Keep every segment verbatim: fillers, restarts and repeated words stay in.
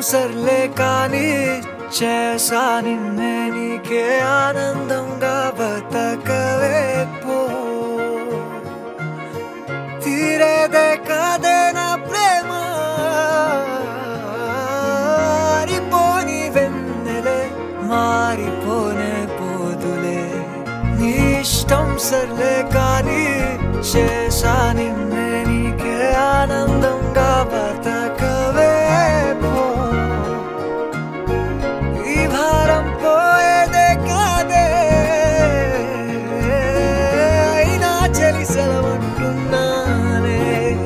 సర్లే కానీ చేసా నిన్నే నీకే ఆనందంగా బతకవే పో తీరేదే కాదే నా ప్రేమ మారిపోని వెన్నెలే మారిపోనే పోదులే నీ ఇష్టం సర్లే కానీ చేసా నిన్నే నీకే ఆనందంగా బతకవే పో ఈ భారం పోయేదే కాదే అయినా చలి సెలవంటున్నానే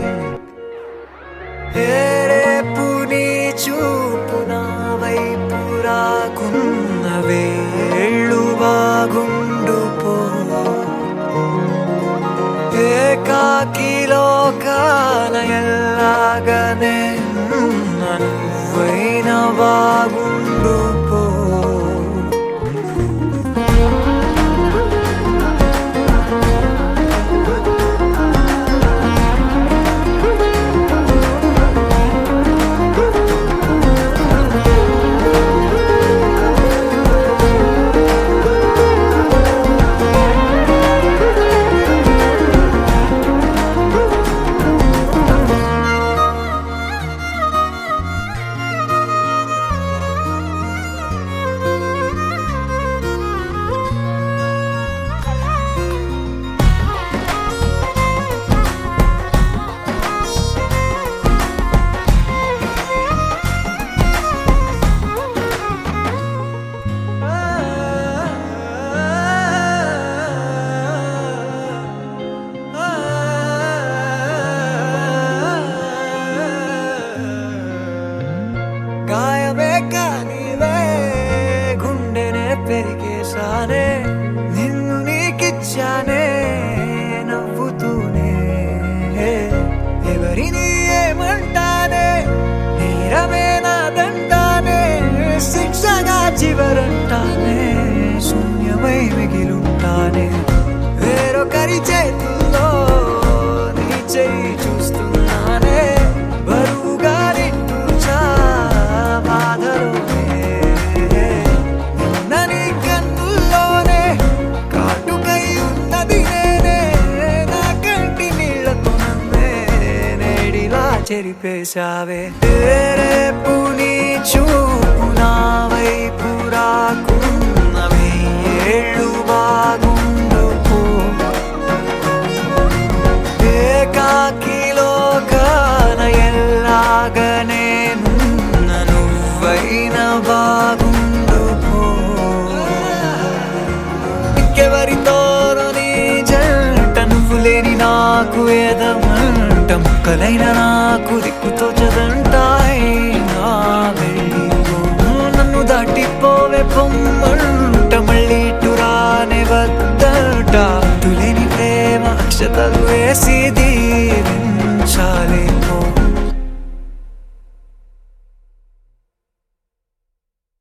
ఏ రేపు నీ చూపు నా వైపు రాకున్న వేళ్ళు బాగుండు పో ఏకాకిలో కాన ఎల్లాగనే నువ్వైన బాగుండు పో గాయమే కానివే గుండెనే పెరిగేసానే నిన్ను నీకిచ్చానే నవ్వుతూనే ఎవరిని ఏమంటానే నేరమే నాదంటానే శిక్షగా చివరంటానే శూన్యమై మిగిలుంటానే వేరొకరి చేతుల్లో నీ చెయ్యి చూస్తున్నానే బరువుగా నిట్టూర్చా బాధలోనే నిన్నని కన్నుల్లోనే కాటుకై ఉన్నది నేనే నా కంటి నీళ్లతో నన్నే నేడిలా చెరిపేశావే రేపు నీ చూపు నా వైపు రాకున్నవే ఏళ్ళు బాగుండు పో ఏకాకిలో కాన ఎల్లాగనే నున్న నువ్వైన బాగుండు పో ఇంకెవరితోనో నీ జంట నువ్వు లేని నాకు ఏదమంట ముక్కలైన నాకు దిక్కు